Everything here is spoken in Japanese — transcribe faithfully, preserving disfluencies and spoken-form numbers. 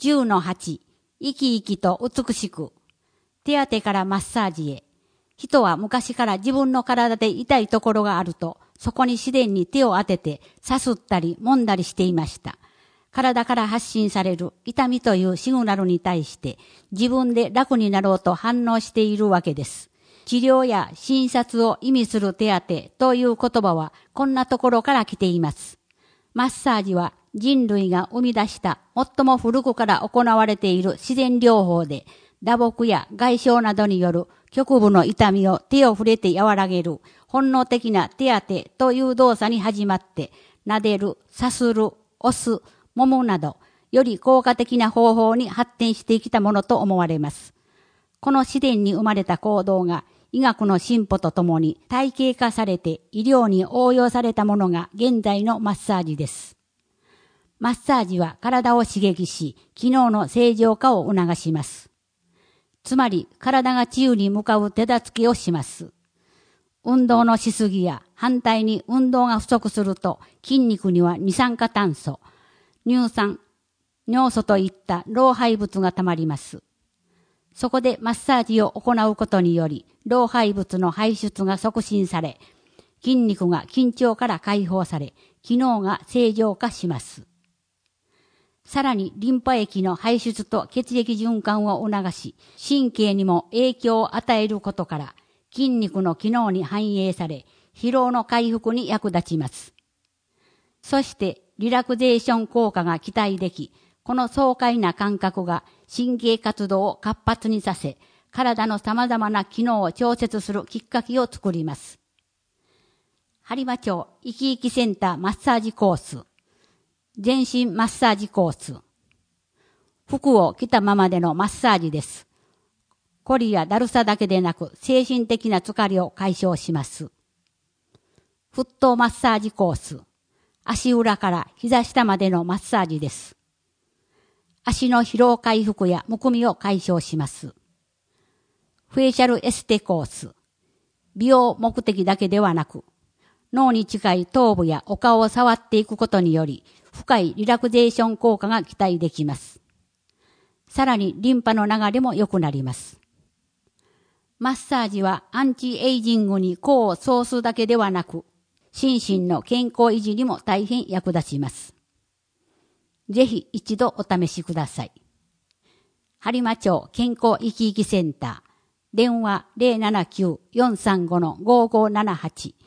じゅうのはち、生き生きと美しく。手当てからマッサージへ。人は昔から自分の体で痛いところがあると、そこに自然に手を当てて、さすったり揉んだりしていました。体から発信される痛みというシグナルに対して、自分で楽になろうと反応しているわけです。治療や診察を意味する手当てという言葉は、こんなところから来ています。マッサージは人類が生み出した最も古くから行われている自然療法で、打撲や外傷などによる局部の痛みを手を触れて和らげる本能的な手当てという動作に始まって、撫でる、さする、押す、揉むなど、より効果的な方法に発展してきたものと思われます。この自然に生まれた行動が医学の進歩とともに体系化されて医療に応用されたものが現在のマッサージです。マッサージは体を刺激し、機能の正常化を促します。つまり体が治癒に向かう手助けをします。運動のしすぎや反対に運動が不足すると筋肉には二酸化炭素、乳酸、尿素といった老廃物がたまります。そこでマッサージを行うことにより老廃物の排出が促進され、筋肉が緊張から解放され、機能が正常化します。さらにリンパ液の排出と血液循環を促し、神経にも影響を与えることから、筋肉の機能に反映され、疲労の回復に役立ちます。そして、リラクゼーション効果が期待でき、この爽快な感覚が神経活動を活発にさせ、体の様々な機能を調節するきっかけを作ります。播磨町生き生きセンターマッサージコース。全身マッサージコース。服を着たままでのマッサージです。こりやだるさだけでなく精神的な疲れを解消します。沸騰マッサージコース。足裏から膝下までのマッサージです。足の疲労回復やむくみを解消します。フェイシャルエステコース。美容目的だけではなく、脳に近い頭部やお顔を触っていくことにより、深いリラクゼーション効果が期待できます。さらにリンパの流れも良くなります。マッサージはアンチエイジングに功を奏すだけではなく、心身の健康維持にも大変役立ちます。ぜひ一度お試しください。播磨町健康生き生きセンター、電話 ゼロななきゅう よんさんご ごごーななはち